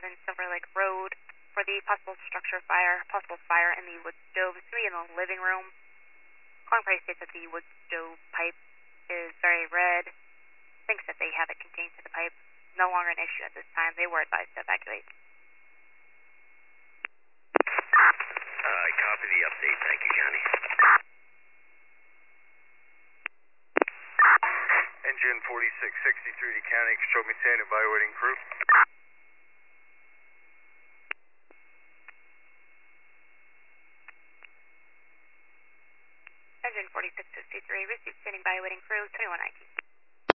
Silver Lake Road for the possible fire in the wood stove. It's going to be in the living room. Calling party states that the wood stove pipe is very red. Thinks that they have it contained to the pipe. No longer an issue at this time. They were advised to evacuate. I copy the update. Thank you, Johnny. Engine 4663 to county, control maintain, evaluating crew. Engine 4663, received standing by, waiting crew, 2119.